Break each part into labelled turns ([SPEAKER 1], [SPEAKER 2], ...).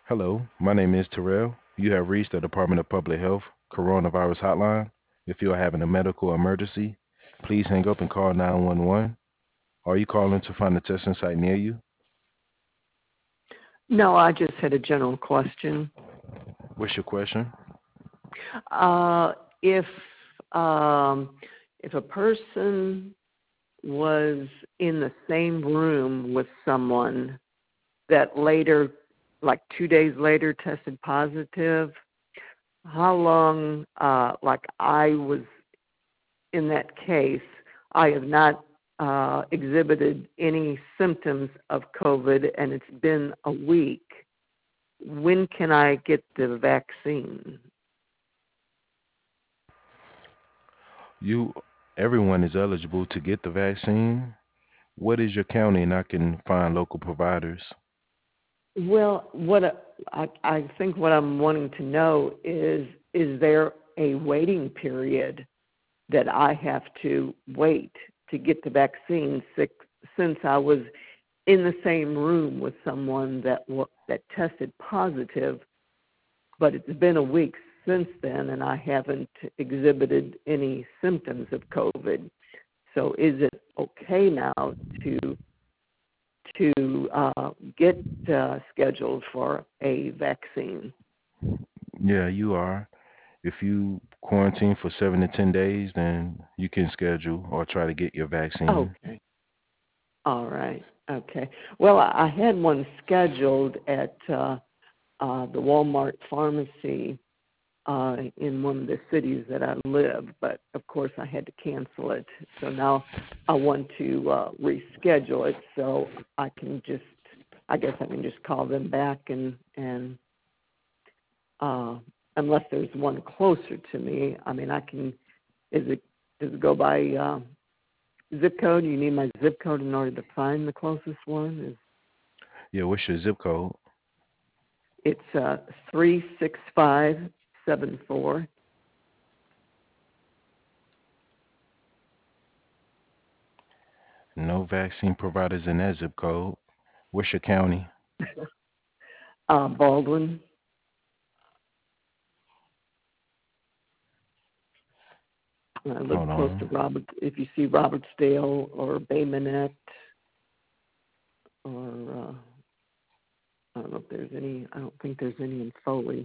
[SPEAKER 1] Hello, my name is Terrell. You have reached the Department of Public Health Coronavirus Hotline. If you are having a medical emergency, please hang up and call 911. Are you calling to find a testing site near you?
[SPEAKER 2] No, I just had a general question.
[SPEAKER 1] What's your question?
[SPEAKER 2] Uh, if um, if a person was in the same room with someone that later, like 2 days later, tested positive, how long? Like I was in that case, I have not exhibited any symptoms of COVID, and it's been a week. When can I get the vaccine?
[SPEAKER 1] You, everyone is eligible to get the vaccine. What is your county, and I can find local providers.
[SPEAKER 2] Well, I think what I'm wanting to know is there a waiting period that I have to wait to get the vaccine since I was in the same room with someone that tested positive, but it's been a week since then and I haven't exhibited any symptoms of COVID. So is it okay now to get scheduled for a vaccine?
[SPEAKER 1] Yeah, you are. If you quarantine for 7 to 10 days, then you can schedule or try to get your vaccine.
[SPEAKER 2] Okay. All right. Okay. Well, I had one scheduled at the Walmart pharmacy in one of the cities that I live, but of course I had to cancel it. So now I want to reschedule it so I guess I can just call them back and uh, unless there's one closer to me. I mean, does it go by zip code? You need my zip code in order to find the closest one?
[SPEAKER 1] Yeah, what's your zip code?
[SPEAKER 2] It's 36574.
[SPEAKER 1] No vaccine providers in that zip code. What's your county?
[SPEAKER 2] Baldwin. I live
[SPEAKER 1] Hold
[SPEAKER 2] close to
[SPEAKER 1] on.
[SPEAKER 2] Robert. If you see Robertsdale or Bay Minette, or I don't know if there's any. I don't think there's any in Foley.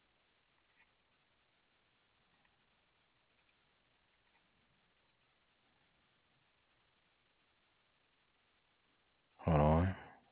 [SPEAKER 1] Hold on.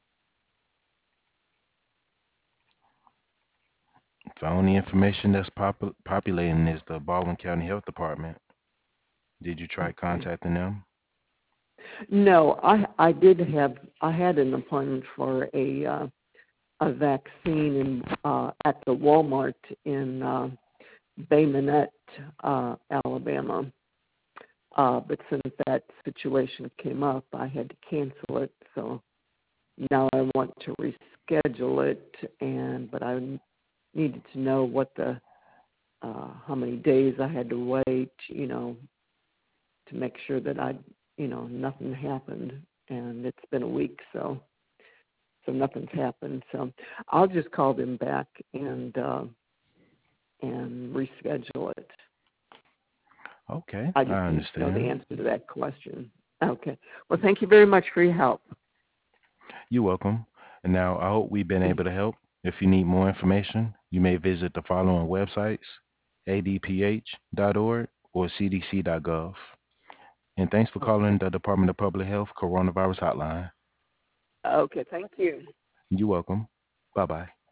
[SPEAKER 1] The only information that's populating is the Baldwin County Health Department. Did you try
[SPEAKER 2] Okay.
[SPEAKER 1] contacting them?
[SPEAKER 2] No, I had an appointment for a vaccine at the Walmart in Bay Minette, Alabama. But since that situation came up, I had to cancel it. So now I want to reschedule it, but I needed to know what the how many days I had to wait, to make sure that nothing happened. And it's been a week, so nothing's happened. So I'll just call them back and reschedule it.
[SPEAKER 1] Okay,
[SPEAKER 2] I
[SPEAKER 1] I
[SPEAKER 2] just need to know the
[SPEAKER 1] understand.
[SPEAKER 2] answer to that question. Okay. Well, thank you very much for your help.
[SPEAKER 1] You're welcome. And now I hope we've been able to help. If you need more information, you may visit the following websites: adph.org or cdc.gov. And thanks for calling
[SPEAKER 2] Okay.
[SPEAKER 1] the Department of Public Health Coronavirus Hotline.
[SPEAKER 2] Okay. Thank you.
[SPEAKER 1] You're welcome. Bye bye.